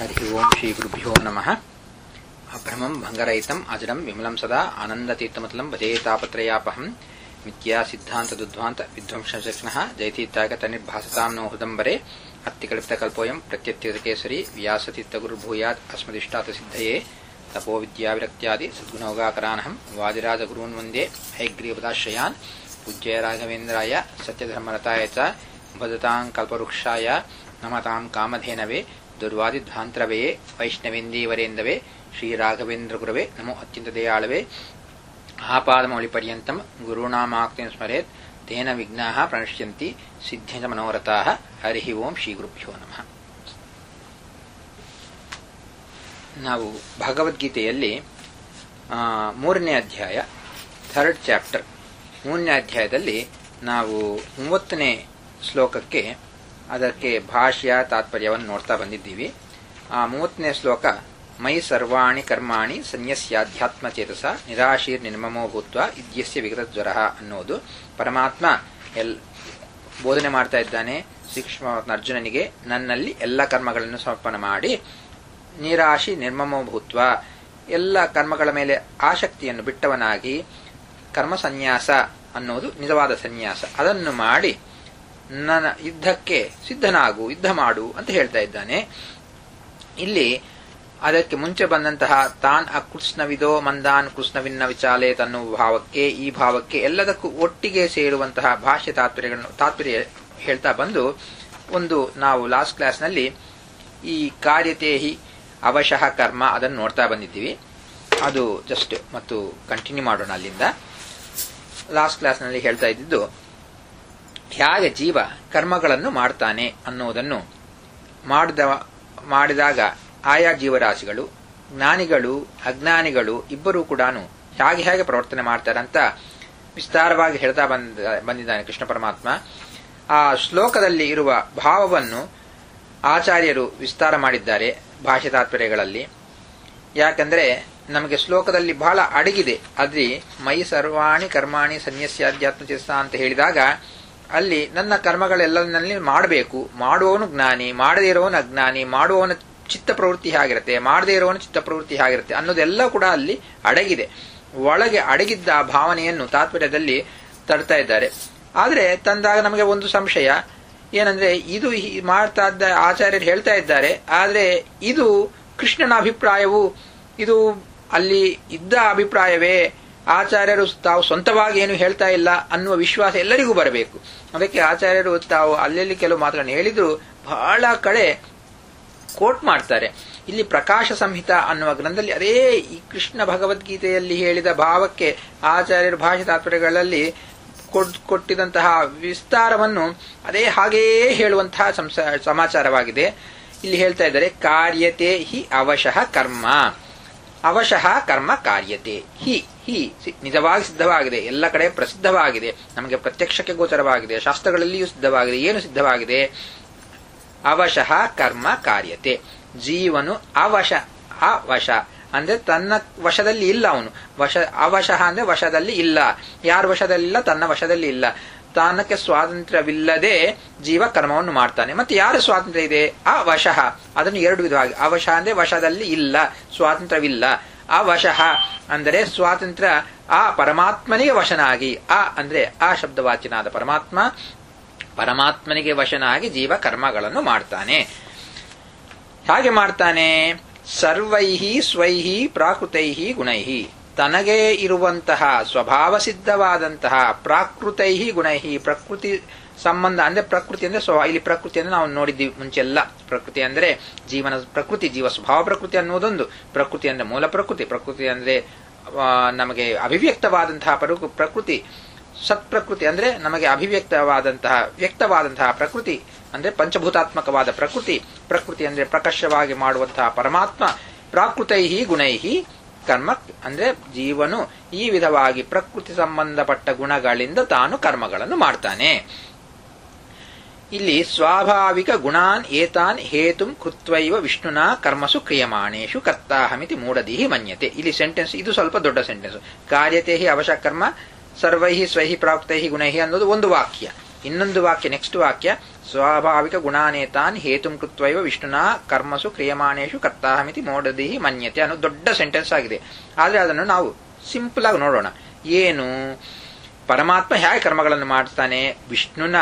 हरि ओं श्री गुरुभ्यो नमः। अभ्रमं भंगरहितम् अजडं विमलं सदा आनन्दतीर्थमतलं भजे तापत्रयापहं मिथ्या सिद्धान्तदुद्ध्वान्त विध्वंसचक्षणः जयतीत्यागतनिर्भासतां नो हृदम्बरे अत्तिकल्पितकल्पोऽयं प्रत्यत्यकेसरी व्यासतीर्थगुरुर्भूयात् अस्मदिष्टार्थसिद्धये तपोविद्याविरक्त्यादि सद्गुणोगाकरानहं वादिराजगुरून् वन्दे हयग्रीवपदाश्रयान् पूज्य राघवेन्द्राय सत्यधर्मरताय च भजतां कल्पवृक्षाय नमतां कामधेनवे दुर्वादिध्वान्तरवे वैष्णवेन्दीवरेन्दवे श्रीराघवेन्द्रगुरवे नमो अत्यन्तदयाळवे आपादमौलिपर्यन्तं गुरूणामाक्तिं स्मरेत् तेन विघ्नाः प्रणश्यन्ति सिद्ध्यन्त मनोरथाः। हरिः ओಂ ಶ್ರೀಗುರುಭ್ಯೋ ನಮಃ। ನಾವು ಭಗವದ್ಗೀತೆಯಲ್ಲಿ ಮೂರನೇ ಅಧ್ಯಾಯ ಥರ್ಡ್ ಚಾಪ್ಟರ್ ಮೂರನೇ ಅಧ್ಯಾಯದಲ್ಲಿ ನಾವು 30ನೇ ಶ್ಲೋಕಕ್ಕೆ ಅದಕ್ಕೆ ಭಾಷ್ಯ ತಾತ್ಪರ್ಯವನ್ನು ನೋಡ್ತಾ ಬಂದಿದ್ದೀವಿ. ಆ 30ನೇ ಶ್ಲೋಕ ಮೈ ಸರ್ವಾಣಿ ಕರ್ಮಾಣಿ ಸನ್ಯಸ್ಯಾಧ್ಯಾತ್ಮಚೇತಸ ನಿರಾಶೀರ್ ನಿರ್ಮಮೋ ಭೂತ್ವ ಇದ್ಯಸ್ಯ ವಿಗತಜ್ವರ ಅನ್ನೋದು ಪರಮಾತ್ಮ ಬೋಧನೆ ಮಾಡ್ತಾ ಇದ್ದಾನೆ ಶ್ರೀಕೃಷ್ಣ ಅರ್ಜುನನಿಗೆ. ನನ್ನಲ್ಲಿ ಎಲ್ಲ ಕರ್ಮಗಳನ್ನು ಸಮರ್ಪಣೆ ಮಾಡಿ ನಿರಾಶಿ ನಿರ್ಮಮೋ ಭೂತ್ವ ಎಲ್ಲ ಕರ್ಮಗಳ ಮೇಲೆ ಆಸಕ್ತಿಯನ್ನು ಬಿಟ್ಟವನಾಗಿ ಕರ್ಮ ಸನ್ಯಾಸ ಅನ್ನೋದು ನಿಜವಾದ ಸನ್ಯಾಸ ಅದನ್ನು ಮಾಡಿ ನನ್ನ ಯುದ್ಧಕ್ಕೆ ಸಿದ್ಧನಾಗು, ಯುದ್ಧ ಮಾಡು ಅಂತ ಹೇಳ್ತಾ ಇದ್ದಾನೆ. ಇಲ್ಲಿ ಅದಕ್ಕೆ ಮುಂಚೆ ಬಂದಂತಹ ತಾನ್ ಅಕೃಷ್ಣವಿದೋ ಮಂದಾನ್ ಕೃಷ್ಣವಿನ್ನ ವಿಚಾಲೇತ್ ಅನ್ನುವ ಭಾವಕ್ಕೆ ಈ ಭಾವಕ್ಕೆ ಎಲ್ಲದಕ್ಕೂ ಒಟ್ಟಿಗೆ ಸೇರುವಂತಹ ಭಾಷ್ಯ ತಾತ್ಪರ್ಯ ಹೇಳ್ತಾ ಬಂದು ಒಂದು ನಾವು ಲಾಸ್ಟ್ ಕ್ಲಾಸ್ನಲ್ಲಿ ಈ ಕಾರ್ಯತೇಹಿ ಅವಶಃ ಕರ್ಮ ಅದನ್ನು ನೋಡ್ತಾ ಬಂದಿದ್ದೀವಿ. ಅದು ಜಸ್ಟ್ ಮತ್ತು ಕಂಟಿನ್ಯೂ ಮಾಡೋಣ ಅಲ್ಲಿಂದ. ಲಾಸ್ಟ್ ಕ್ಲಾಸ್ನಲ್ಲಿ ಹೇಳ್ತಾ ಇದ್ದಿದ್ದು ಹೇಗೆ ಜೀವ ಕರ್ಮಗಳನ್ನು ಮಾಡ್ತಾನೆ ಅನ್ನೋದನ್ನು ಮಾಡಿದಾಗ ಆಯಾ ಜೀವರಾಶಿಗಳು ಜ್ಞಾನಿಗಳು ಅಜ್ಞಾನಿಗಳು ಇಬ್ಬರೂ ಕೂಡ ಹೇಗೆ ಪ್ರವರ್ತನೆ ಮಾಡ್ತಾರೆ ಅಂತ ವಿಸ್ತಾರವಾಗಿ ಹೇಳ್ತಾ ಬಂದಿದ್ದಾನೆ ಕೃಷ್ಣ ಪರಮಾತ್ಮ. ಆ ಶ್ಲೋಕದಲ್ಲಿ ಇರುವ ಭಾವವನ್ನು ಆಚಾರ್ಯರು ವಿಸ್ತಾರ ಮಾಡಿದ್ದಾರೆ ಭಾಷ್ಯ ತಾತ್ಪರ್ಯಗಳಲ್ಲಿ. ಯಾಕಂದ್ರೆ ನಮಗೆ ಶ್ಲೋಕದಲ್ಲಿ ಬಹಳ ಅಡಗಿದೆ. ಅದ್ರಿ ಮೈ ಸರ್ವಾಣಿ ಕರ್ಮಾಣಿ ಸನ್ಯಸ್ಯಾಧ್ಯಾತ್ಮಚೇತಸ ಅಂತ ಹೇಳಿದಾಗ ಅಲ್ಲಿ ನನ್ನ ಕರ್ಮಗಳೆಲ್ಲನಲ್ಲಿ ಮಾಡಬೇಕು, ಮಾಡುವವನು ಜ್ಞಾನಿ, ಮಾಡದೇ ಇರೋವನು ಅಜ್ಞಾನಿ, ಮಾಡುವವನ ಚಿತ್ತ ಪ್ರವೃತ್ತಿ ಹೇಗಿರುತ್ತೆ, ಮಾಡದೇ ಇರೋವನ ಚಿತ್ತ ಪ್ರವೃತ್ತಿ ಹೇಗಿರುತ್ತೆ ಅನ್ನೋದೆಲ್ಲ ಕೂಡ ಅಲ್ಲಿ ಅಡಗಿದೆ. ಒಳಗೆ ಅಡಗಿದ್ದ ಆ ಭಾವನೆಯನ್ನು ತಾತ್ಪರ್ಯದಲ್ಲಿ ತರ್ತಾ ಇದ್ದಾರೆ. ಆದ್ರೆ ತಂದಾಗ ನಮಗೆ ಒಂದು ಸಂಶಯ ಏನಂದ್ರೆ ಇದು ಮಾಡ್ತಾ ಇದ್ದ ಆಚಾರ್ಯರು ಹೇಳ್ತಾ ಇದ್ದಾರೆ, ಆದ್ರೆ ಇದು ಕೃಷ್ಣನ ಅಭಿಪ್ರಾಯವು ಇದು ಅಲ್ಲಿ ಇದ್ದ ಅಭಿಪ್ರಾಯವೇ, ಆಚಾರ್ಯರು ತಾವು ಸ್ವಂತವಾಗಿ ಏನು ಹೇಳ್ತಾ ಇಲ್ಲ ಅನ್ನುವ ವಿಶ್ವಾಸ ಎಲ್ಲರಿಗೂ ಬರಬೇಕು. ಅದಕ್ಕೆ ಆಚಾರ್ಯರು ತಾವು ಅಲ್ಲೆಲ್ಲಿ ಕೆಲವು ಮಾತುಗಳನ್ನು ಹೇಳಿದ್ರು ಬಹಳ ಕಡೆ ಕೋಟ್ ಮಾಡ್ತಾರೆ. ಇಲ್ಲಿ ಪ್ರಕಾಶ ಸಂಹಿತ ಅನ್ನುವ ಗ್ರಂಥದಲ್ಲಿ ಅದೇ ಈ ಕೃಷ್ಣ ಭಗವದ್ಗೀತೆಯಲ್ಲಿ ಹೇಳಿದ ಭಾವಕ್ಕೆ ಆಚಾರ್ಯರು ಭಾಷೆ ತಾತ್ಪರ್ಯಗಳಲ್ಲಿ ಕೊಟ್ಟಿದಂತಹ ವಿಸ್ತಾರವನ್ನು ಅದೇ ಹಾಗೆಯೇ ಹೇಳುವಂತಹ ಸಮಾಚಾರವಾಗಿದೆ. ಇಲ್ಲಿ ಹೇಳ್ತಾ ಇದ್ದಾರೆ ಕಾರ್ಯತೆ ಹಿ ಅವಶಃ ಕರ್ಮ, ಅವಶಃ ಕರ್ಮ ಕಾರ್ಯತೆ ಹಿ ಹಿ ನಿಜವಾಗಿ ಸಿದ್ಧವಾಗಿದೆ, ಎಲ್ಲ ಕಡೆ ಪ್ರಸಿದ್ಧವಾಗಿದೆ, ನಮಗೆ ಪ್ರತ್ಯಕ್ಷಕ್ಕೆ ಗೋಚರವಾಗಿದೆ, ಶಾಸ್ತ್ರಗಳಲ್ಲಿಯೂ ಸಿದ್ಧವಾಗಿದೆ. ಏನು ಸಿದ್ಧವಾಗಿದೆ? ಅವಶಃ ಕರ್ಮ ಕಾರ್ಯತೆ. ಜೀವನು ಅವಶ ಅಂದ್ರೆ ತನ್ನ ವಶದಲ್ಲಿ ಇಲ್ಲ, ಅವನು ಅವಶಃ ಅಂದ್ರೆ ವಶದಲ್ಲಿ ಇಲ್ಲ. ಯಾರ ವಶದಲ್ಲಿಲ್ಲ? ತನ್ನ ವಶದಲ್ಲಿ ಇಲ್ಲ. ತಾನಕ್ಕೆ ಸ್ವಾತಂತ್ರ್ಯವಿಲ್ಲದೆ ಜೀವ ಕರ್ಮವನ್ನು ಮಾಡ್ತಾನೆ. ಮತ್ತೆ ಯಾರು ಸ್ವಾತಂತ್ರ್ಯ ಇದೆ? ಅವಶಃ. ಅದನ್ನು ಎರಡು ವಿಧವಾಗಿ, ಅವಶ ಅಂದ್ರೆ ವಶದಲ್ಲಿ ಇಲ್ಲ, ಸ್ವಾತಂತ್ರ್ಯವಿಲ್ಲ. ಅವಶಃ ಅಂದರೆ ಸ್ವಾತಂತ್ರ್ಯ ಆ ಪರಮಾತ್ಮನಿಗೆ ವಶನಾಗಿ, ಅಂದ್ರೆ ಆ ಶಬ್ದವಾಚ್ಯನಾದ ಪರಮಾತ್ಮ, ಪರಮಾತ್ಮನಿಗೆ ವಶನಾಗಿ ಜೀವ ಕರ್ಮಗಳನ್ನು ಮಾಡ್ತಾನೆ. ಹಾಗೆ ಮಾಡ್ತಾನೆ ಸರ್ವೈಹಿ ಸ್ವೈಹಿ ಪ್ರಾಕೃತೈಹಿ ಗುಣೈಹಿ, ತನಗೇ ಇರುವಂತಹ ಸ್ವಭಾವ ಸಿದ್ಧವಾದಂತಹ ಪ್ರಾಕೃತೈಹಿ ಗುಣೈಹಿ, ಪ್ರಕೃತಿ ಸಂಬಂಧ ಅಂದ್ರೆ ಪ್ರಕೃತಿ ಅಂದ್ರೆ ಇಲ್ಲಿ ಪ್ರಕೃತಿ ಅಂದ್ರೆ ನಾವು ನೋಡಿದ್ದೀವಿ ಮುಂಚೆಲ್ಲ. ಪ್ರಕೃತಿ ಅಂದ್ರೆ ಜೀವನ ಪ್ರಕೃತಿ, ಜೀವ ಸ್ವಭಾವ ಪ್ರಕೃತಿ ಅನ್ನೋದೊಂದು. ಪ್ರಕೃತಿ ಅಂದ್ರೆ ಮೂಲ ಪ್ರಕೃತಿ, ಪ್ರಕೃತಿ ಅಂದ್ರೆ ನಮಗೆ ಅಭಿವ್ಯಕ್ತವಾದಂತಹ ಪ್ರಕೃತಿ. ಸತ್ಪ್ರಕೃತಿ ಅಂದ್ರೆ ನಮಗೆ ಅಭಿವ್ಯಕ್ತವಾದಂತಹ ವ್ಯಕ್ತವಾದಂತಹ ಪ್ರಕೃತಿ ಅಂದ್ರೆ ಪಂಚಭೂತಾತ್ಮಕವಾದ ಪ್ರಕೃತಿ. ಪ್ರಕೃತಿ ಅಂದ್ರೆ ಪ್ರಕರ್ಷವಾಗಿ ಮಾಡುವಂತಹ ಪರಮಾತ್ಮ. ಪ್ರಾಕೃತೈಹಿ ಗುಣೈಹಿ ಕರ್ಮ ಅಂದ್ರೆ ಜೀವನು ಈ ವಿಧವಾಗಿ ಪ್ರಕೃತಿ ಸಂಬಂಧಪಟ್ಟ ಗುಣಗಳಿಂದ ತಾನು ಕರ್ಮಗಳನ್ನು ಮಾಡ್ತಾನೆ. ಇಲ್ಲಿ ಸ್ವಾಭಾವಿಕ ಗುಣಾನ್ ಏತಾನ್ ಹೇತುಂ ಕೃತ್ವೈವ ವಿಷ್ಣುನ ಕರ್ಮಸು ಕ್ರಿಯಮಾಣೇಶು ಕರ್ತಾಹಮಿತಿ ಮೂಢದಿಹಿ ಮನ್ಯತೆ. ಇಲ್ಲಿ ಸೆಂಟೆನ್ಸ್ ಇದು ಸ್ವಲ್ಪ ದೊಡ್ಡ ಸೆಂಟೆನ್ಸ್. ಕಾರ್ಯತೇಹಿ ಅವಶ ಕರ್ಮ ಸರ್ವೈಹಿ ಸ್ವೈಹಿ ಪ್ರಾಕೃತೈಹಿ ಗುಣೈಹಿ ಅನ್ನೋದು ಒಂದು ವಾಕ್ಯ. ಇನ್ನೊಂದು ವಾಕ್ಯ, ನೆಕ್ಸ್ಟ್ ವಾಕ್ಯ ಸ್ವಾಭಾವಿಕ ಗುಣಾನೇತಾನ್ ಹೇತುಂ ಕೃತ್ವೈವ ವಿಷ್ಣುನ ಕರ್ಮಸು ಕ್ರಿಯಮಾಣೇಶು ಕರ್ತಾಹಮಿತಿ ಮೋಡದಿಹಿ ಮನ್ಯತೆ ಅನ್ನೋ ದೊಡ್ಡ ಸೆಂಟೆನ್ಸ್ ಆಗಿದೆ. ಆದರೆ ಅದನ್ನು ನಾವು ಸಿಂಪಲ್ ಆಗಿ ನೋಡೋಣ. ಏನು ಪರಮಾತ್ಮ ಹೇಗೆ ಕರ್ಮಗಳನ್ನು ಮಾಡ್ತಾನೆ? ವಿಷ್ಣುನ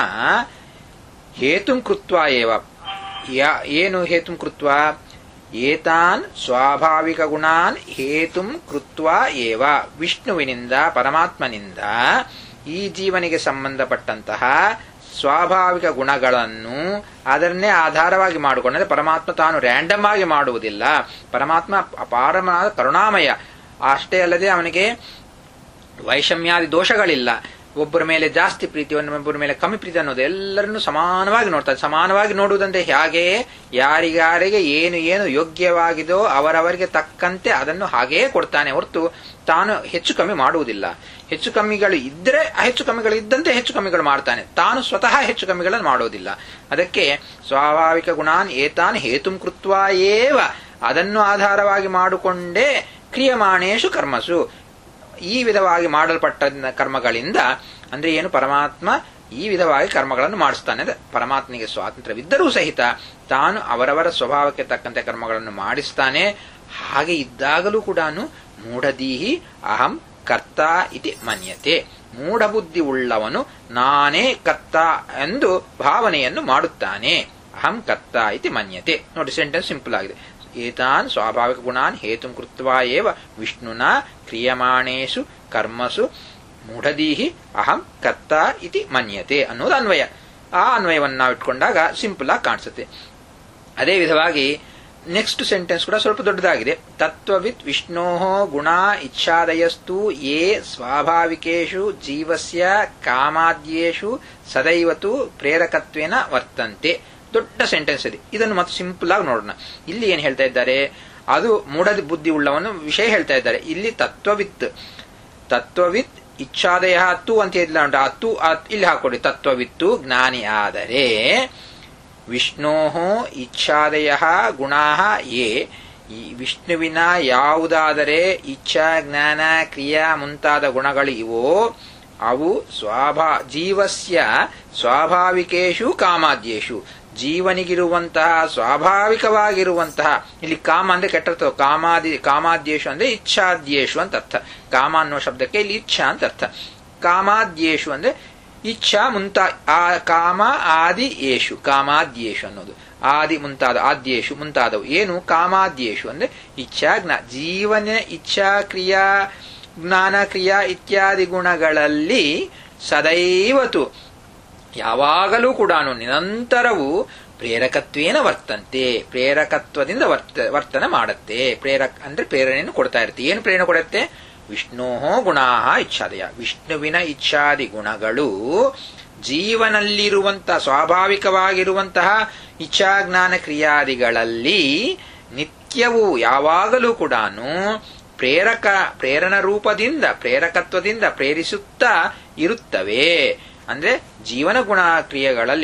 ಹೇತುಂ ಕೃತ್ವ ಏವ. ಏನು ಹೇತುಂ ಕೃತ್ವ? ಏತಾನ್ ಸ್ವಾಭಾವಿಕ ಗುಣಾನ್ ಹೇತುಂ ಕೃತ್ವ ಏವ. ವಿಷ್ಣುವಿನಿಂದ ಪರಮಾತ್ಮನಿಂದ ಈ ಜೀವನಿಗೆ ಸಂಬಂಧಪಟ್ಟಂತಹ ಸ್ವಾಭಾವಿಕ ಗುಣಗಳನ್ನು ಅದನ್ನೇ ಆಧಾರವಾಗಿ ಮಾಡಿಕೊಂಡ್ರೆ, ಪರಮಾತ್ಮ ತಾನು ರ್ಯಾಂಡಮ್ ಆಗಿ ಮಾಡುವುದಿಲ್ಲ. ಪರಮಾತ್ಮ ಅಪಾರವಾದ ಕರುಣಾಮಯ. ಅಷ್ಟೇ ಅಲ್ಲದೆ ಅವನಿಗೆ ವೈಷಮ್ಯಾದಿ ದೋಷಗಳಿಲ್ಲ. ಒಬ್ಬರ ಮೇಲೆ ಜಾಸ್ತಿ ಪ್ರೀತಿ, ಒಬ್ಬರ ಮೇಲೆ ಕಮ್ಮಿ ಪ್ರೀತಿ ಅನ್ನೋದು ಎಲ್ಲರನ್ನು ಸಮಾನವಾಗಿ ನೋಡ್ತಾರೆ. ಸಮಾನವಾಗಿ ನೋಡುವುದಂದ್ರೆ ಹಾಗೆಯೇ ಯಾರಿಗಾರಿಗೆ ಏನು ಏನು ಯೋಗ್ಯವಾಗಿದೋ ಅವರವರಿಗೆ ತಕ್ಕಂತೆ ಅದನ್ನು ಹಾಗೆಯೇ ಕೊಡ್ತಾನೆ ಹೊರತು ತಾನು ಹೆಚ್ಚು ಕಮ್ಮಿ ಮಾಡುವುದಿಲ್ಲ. ಹೆಚ್ಚು ಕಮ್ಮಿಗಳು ಇದ್ದರೆ ಹೆಚ್ಚು ಕಮ್ಮಿಗಳು ಇದ್ದಂತೆ ಹೆಚ್ಚು ಕಮ್ಮಿಗಳು ಮಾಡ್ತಾನೆ. ತಾನು ಸ್ವತಃ ಹೆಚ್ಚು ಕಮ್ಮಿಗಳನ್ನು ಮಾಡೋದಿಲ್ಲ. ಅದಕ್ಕೆ ಸ್ವಾಭಾವಿಕ ಗುಣಾನ್ ಏತಾನ್ ಹೇತುಂ ಕೃತ್ವ ಏವ, ಅದನ್ನು ಆಧಾರವಾಗಿ ಮಾಡಿಕೊಂಡೇ ಕ್ರಿಯಮಾಣೇಶು ಕರ್ಮಸು, ಈ ವಿಧವಾಗಿ ಮಾಡಲ್ಪಟ್ಟ ಕರ್ಮಗಳಿಂದ ಅಂದ್ರೆ ಏನು? ಪರಮಾತ್ಮ ಈ ವಿಧವಾಗಿ ಕರ್ಮಗಳನ್ನು ಮಾಡಿಸ್ತಾನೆ. ಪರಮಾತ್ಮನಿಗೆ ಸ್ವಾತಂತ್ರ್ಯವಿದ್ದರೂ ಸಹಿತ ತಾನು ಅವರವರ ಸ್ವಭಾವಕ್ಕೆ ತಕ್ಕಂತೆ ಕರ್ಮಗಳನ್ನು ಮಾಡಿಸ್ತಾನೆ. ಹಾಗೆ ಇದ್ದಾಗಲೂ ಕೂಡ ಮೂಢದೀಹಿ ಅಹಂ ಕರ್ತ ಇತಿ ಮನ್ಯತೆ. ಮೂಢಬುದ್ಧಿ ಉಳ್ಳವನು ನಾನೇ ಕರ್ತ ಎಂದು ಭಾವನೆಯನ್ನು ಮಾಡುತ್ತಾನೆ. ಅಹಂ ಕರ್ತ ಇತಿ ಮನ್ಯತೆ. ನೋಡಿ, ಸೆಂಟೆನ್ಸ್ ಸಿಂಪಲ್ ಆಗಿದೆ. ಏತಾನ್ ಸ್ವಾಭಾವಿಕ ಗುಣಾನ್ ಹೇತುಂ ಕೃತ್ವ ಏವ ವಿಷ್ಣುನ ಕ್ರಿಯಮಾಣೇಷು ಕರ್ಮಸು ಮೂಢದೀಹಿ ಅಹಂ ಕರ್ತ ಇತಿ ಮನ್ಯತೆ ಅನ್ನೋದು ಅನ್ವಯ. ಆ ಅನ್ವಯವನ್ನು ನಾವು ಇಟ್ಕೊಂಡಾಗ ಸಿಂಪಲ್ ಆಗಿ ಕಾಣಿಸುತ್ತೆ. ಅದೇ ವಿಧವಾಗಿ ನೆಕ್ಸ್ಟ್ ಸೆಂಟೆನ್ಸ್ ಕೂಡ ಸ್ವಲ್ಪ ದೊಡ್ಡದಾಗಿದೆ. ತತ್ವವಿತ್ ವಿಷ್ಣೋ ಗುಣ ಇಚ್ಛಾದಯಸ್ತು ಯೇ ಸ್ವಾಭಾವಿಕೇಶು ಜೀವಸ್ಯ ಕಾಮಾದ್ಯೇಷು ಸದೈವತು ಪ್ರೇರಕತ್ವೇನ ವರ್ತಂತೆ. ದೊಡ್ಡ ಸೆಂಟೆನ್ಸ್ ಇದೆ. ಇದನ್ನು ಮತ್ತೆ ಸಿಂಪಲ್ ಆಗಿ ನೋಡೋಣ. ಇಲ್ಲಿ ಏನ್ ಹೇಳ್ತಾ ಇದ್ದಾರೆ? ಅದು ಮೂಢ ಬುದ್ಧಿ ಉಳ್ಳವನು ವಿಷಯ ಹೇಳ್ತಾ ಇದ್ದಾರೆ. ಇಲ್ಲಿ ತತ್ವವಿತ್ ಇಚ್ಛಾದಯ ತು ಅಂತ ಹೇಳಿಲ್ಲ ಉಂಟು. ಆ ತು ಇಲ್ಲಿ ಹಾಕೊಡಿ. ತತ್ವವಿತ್ತು ಜ್ಞಾನಿ ಆದರೆ ವಿಷ್ಣೋ ಇಚ್ಛಾದಯ ಗುಣಾ ಯೇ, ಈ ವಿಷ್ಣುವಿನ ಯಾವುದಾದರೆ ಇಚ್ಛಾ ಜ್ಞಾನ ಕ್ರಿಯಾ ಮುಂತಾದ ಗುಣಗಳು ಇವೋ ಅವು ಜೀವಸ್ಯ ಸ್ವಾಭಾವಿಕೇಶು ಕಾಮಾದ್ಯೇಶು, ಜೀವನಿಗಿರುವಂತಹ ಸ್ವಾಭಾವಿಕವಾಗಿರುವಂತಹ, ಇಲ್ಲಿ ಕಾಮ ಅಂದ್ರೆ ಕೆಟ್ಟರ್ಥ, ಕಾಮಾದ್ಯೇಶು ಅಂದ್ರೆ ಇಚ್ಛಾದ್ಯೇಶು ಅಂತ ಅರ್ಥ. ಕಾಮ ಅನ್ನೋ ಶಬ್ದಕ್ಕೆ ಇಲ್ಲಿ ಇಚ್ಛಾ ಅಂತ ಅರ್ಥ. ಕಾಮಾದ್ಯೇಶು ಅಂದ್ರೆ ಇಚ್ಛಾ ಕಾಮ ಆದಿ ಯೇಷು, ಕಾಮಾದ್ಯೇಶು ಅನ್ನೋದು ಆದಿ ಮುಂತಾದ, ಆದ್ಯೇಶು ಮುಂತಾದವು. ಏನು? ಕಾಮಾದ್ಯೇಶು ಅಂದ್ರೆ ಇಚ್ಛಾ ಜೀವನ ಇಚ್ಛಾ ಕ್ರಿಯಾ ಜ್ಞಾನ ಕ್ರಿಯಾ ಇತ್ಯಾದಿ ಗುಣಗಳಲ್ಲಿ ಸದೈವತು ಯಾವಾಗಲೂ ಕೂಡ ನಿರಂತರವು ಪ್ರೇರಕತ್ವೇನ ವರ್ತಂತೆ, ಪ್ರೇರಕತ್ವದಿಂದ ವರ್ತನೆ ಮಾಡುತ್ತೆ. ಅಂದ್ರೆ ಪ್ರೇರಣೆಯನ್ನು ಕೊಡ್ತಾ ಇರುತ್ತೆ. ಏನು ಪ್ರೇರಣೆ ಕೊಡುತ್ತೆ? ವಿಷ್ಣೋ ಗುಣಾ ಇಚ್ಛಾದಯ, ವಿಷ್ಣುವಿನ ಇಚ್ಛಾದಿ ಗುಣಗಳು ಜೀವನಲ್ಲಿರುವಂತಹ ಸ್ವಾಭಾವಿಕವಾಗಿರುವಂತಹ ಇಚ್ಛಾಜ್ಞಾನ ಕ್ರಿಯಾದಿಗಳಲ್ಲಿ ನಿತ್ಯವೂ ಯಾವಾಗಲೂ ಕೂಡ ಪ್ರೇರಣ ರೂಪದಿಂದ ಪ್ರೇರಕತ್ವದಿಂದ ಪ್ರೇರಿಸುತ್ತಾ ಇರುತ್ತವೆ. ಅಂದ್ರೆ ಜೀವನ ಗುಣ ಕ್ರಿಯೆಗಳಲ್ಲಿ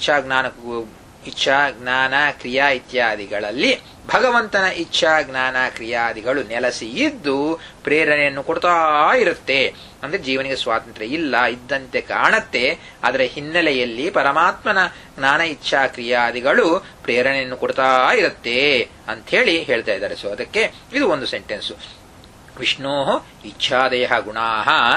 ಇಚ್ಛಾ ಜ್ಞಾನ ಕ್ರಿಯಾ ಇತ್ಯಾದಿಗಳಲ್ಲಿ ಭಗವಂತನ ಇಚ್ಛಾ ಜ್ಞಾನ ಕ್ರಿಯಾದಿಗಳು ನೆಲೆಸಿ ಇದ್ದು ಪ್ರೇರಣೆಯನ್ನು ಕೊಡ್ತಾ ಇರುತ್ತೆ. ಅಂದ್ರೆ ಜೀವನಿಗೆ ಸ್ವಾತಂತ್ರ್ಯ ಇಲ್ಲ ಇದ್ದಂತೆ ಕಾಣತ್ತೆ. ಅದರ ಹಿನ್ನೆಲೆಯಲ್ಲಿ ಪರಮಾತ್ಮನ ಜ್ಞಾನ ಇಚ್ಛಾ ಕ್ರಿಯಾದಿಗಳು ಪ್ರೇರಣೆಯನ್ನು ಕೊಡ್ತಾ ಇರುತ್ತೆ ಅಂತ ಹೇಳಿ ಹೇಳ್ತಾ ಇದ್ದಾರೆ. ಸೊ ಅದಕ್ಕೆ ಇದು ಒಂದು ಸೆಂಟೆನ್ಸು. ವಿಷ್ಣೋ ಇಚ್ಛಾದಯ ಗುಣಾ